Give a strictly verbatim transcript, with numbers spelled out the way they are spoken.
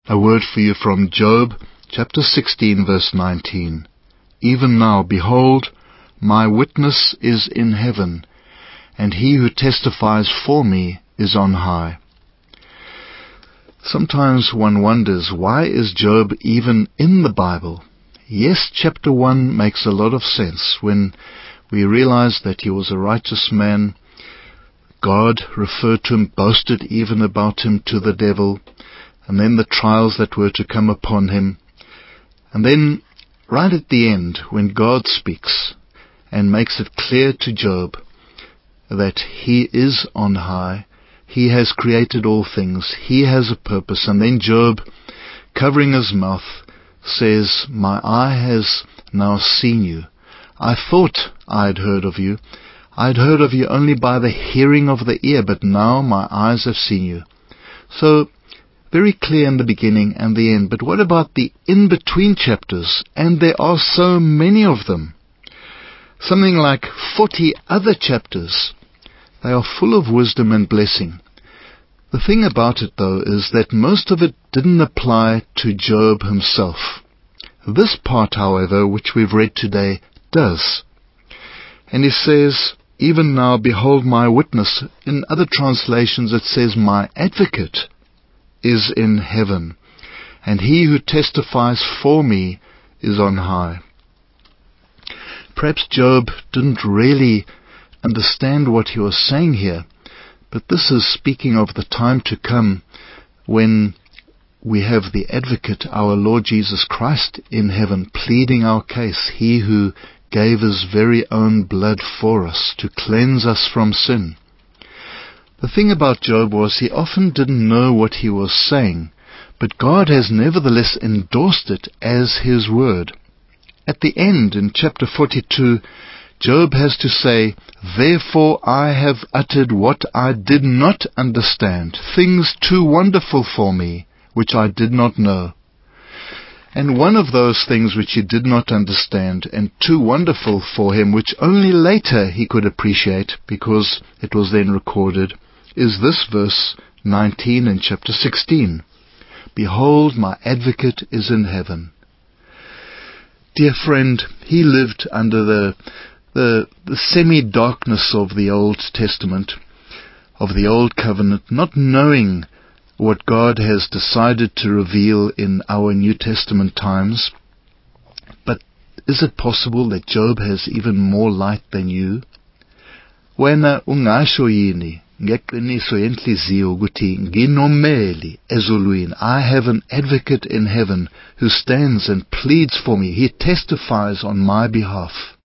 A word for you from Job, chapter sixteen, verse nineteen. Even now, behold, my witness is in heaven, and he who testifies for me is on high. Sometimes one wonders, why is Job even in the Bible? Yes, chapter one makes a lot of sense when we realize that he was a righteous man. God referred to him, boasted even about him to the devil, and then the trials that were to come upon him. And then, right at the end, when God speaks and makes it clear to Job that he is on high, he has created all things, he has a purpose, and then Job, covering his mouth, says, my eye has now seen you. I thought I had heard of you. I had heard of you only by the hearing of the ear, but now my eyes have seen you. So, very clear in the beginning and the end. But what about the in-between chapters? And there are so many of them. Something like forty other chapters. They are full of wisdom and blessing. The thing about it, though, is that most of it didn't apply to Job himself. This part, however, which we've read today, does. And he says, even now, behold my witness. In other translations it says, my advocate is in heaven, and he who testifies for me is on high. Perhaps Job didn't really understand what he was saying here, but this is speaking of the time to come when we have the advocate, our Lord Jesus Christ, in heaven, pleading our case, he who gave his very own blood for us to cleanse us from sin. The thing about Job was he often didn't know what he was saying, but God has nevertheless endorsed it as his word. At the end, in chapter forty-two, Job has to say, therefore I have uttered what I did not understand, things too wonderful for me, which I did not know. And one of those things which he did not understand, and too wonderful for him, which only later he could appreciate, because it was then recorded, is this verse nineteen in chapter sixteen. Behold, my advocate is in heaven. Dear friend, he lived under the, the, the semi-darkness of the Old Testament, of the Old Covenant, not knowing what God has decided to reveal in our New Testament times. But is it possible that Job has even more light than you? Wena ungasho yini ngeqiniso yenhliziyo ukuthi nginomeli ezulwini? I have an advocate in heaven who stands and pleads for me. He testifies on my behalf.